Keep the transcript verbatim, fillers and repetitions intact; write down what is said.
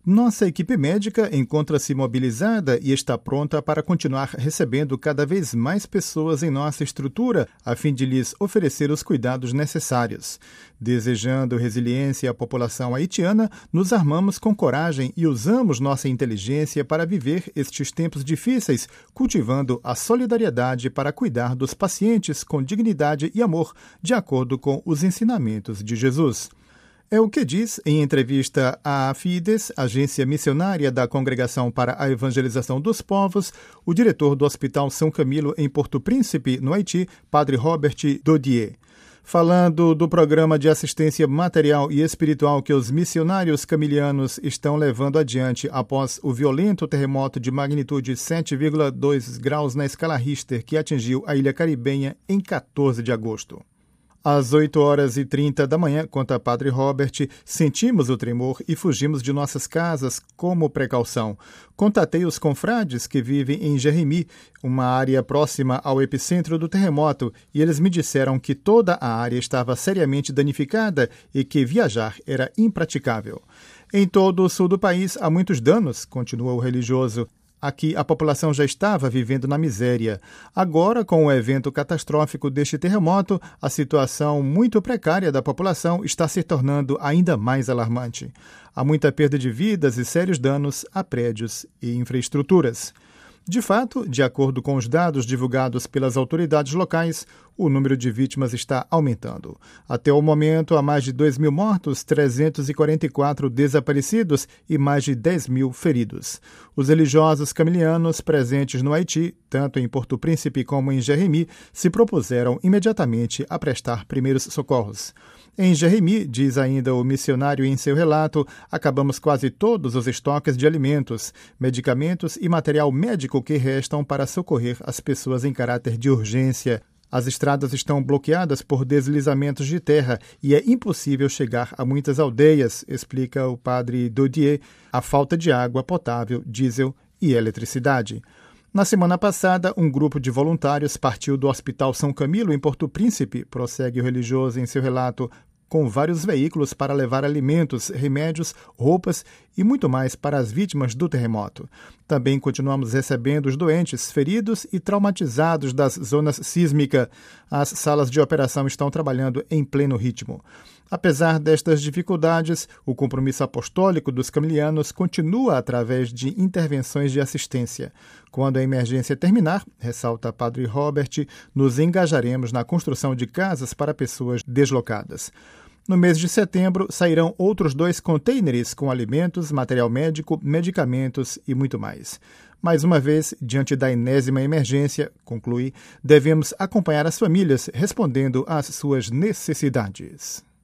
Nossa equipe médica encontra-se mobilizada e está pronta para continuar recebendo cada vez mais pessoas em nossa estrutura, a fim de lhes oferecer os cuidados necessários. Desejando resiliência à população haitiana, nos armamos com coragem e usamos nossa inteligência para viver estes tempos difíceis, cultivando a solidariedade para cuidar dos pacientes com dignidade e amor, de acordo com os ensinamentos de Jesus. É o que diz, em entrevista à Fides, agência missionária da Congregação para a Evangelização dos Povos, o diretor do Hospital São Camilo, em Porto Príncipe, no Haiti, Padre Robert Dodier. Falando do programa de assistência material e espiritual que os missionários camilianos estão levando adiante após o violento terremoto de magnitude sete vírgula dois graus na escala Richter que atingiu a ilha caribenha em quatorze de agosto. Às oito horas e trinta da manhã, conta Padre Robert, sentimos o tremor e fugimos de nossas casas como precaução. Contatei os confrades que vivem em Jérémie, uma área próxima ao epicentro do terremoto, e eles me disseram que toda a área estava seriamente danificada e que viajar era impraticável. Em todo o sul do país há muitos danos, continua o religioso. Aqui a população já estava vivendo na miséria. Agora, com o evento catastrófico deste terremoto, a situação muito precária da população está se tornando ainda mais alarmante. Há muita perda de vidas e sérios danos a prédios e infraestruturas. De fato, de acordo com os dados divulgados pelas autoridades locais, o número de vítimas está aumentando. Até o momento, há mais de dois mil mortos, trezentos e quarenta e quatro desaparecidos e mais de dez mil feridos. Os religiosos camilianos presentes no Haiti, tanto em Porto Príncipe como em Jérémie, se propuseram imediatamente a prestar primeiros socorros. Em Jérémie, diz ainda o missionário em seu relato, acabamos quase todos os estoques de alimentos, medicamentos e material médico que restam para socorrer as pessoas em caráter de urgência. As estradas estão bloqueadas por deslizamentos de terra e é impossível chegar a muitas aldeias, explica o padre Dodier, a falta de água potável, diesel e eletricidade. Na semana passada, um grupo de voluntários partiu do Hospital São Camilo, em Porto Príncipe, prossegue o religioso em seu relato, com vários veículos para levar alimentos, remédios, roupas e muito mais para as vítimas do terremoto. Também continuamos recebendo os doentes, feridos e traumatizados das zonas sísmicas. As salas de operação estão trabalhando em pleno ritmo. Apesar destas dificuldades, o compromisso apostólico dos camilianos continua através de intervenções de assistência. Quando a emergência terminar, ressalta Padre Robert, nos engajaremos na construção de casas para pessoas deslocadas. No mês de setembro, sairão outros dois contêineres com alimentos, material médico, medicamentos e muito mais. Mais uma vez, diante da enésima emergência, conclui, devemos acompanhar as famílias respondendo às suas necessidades.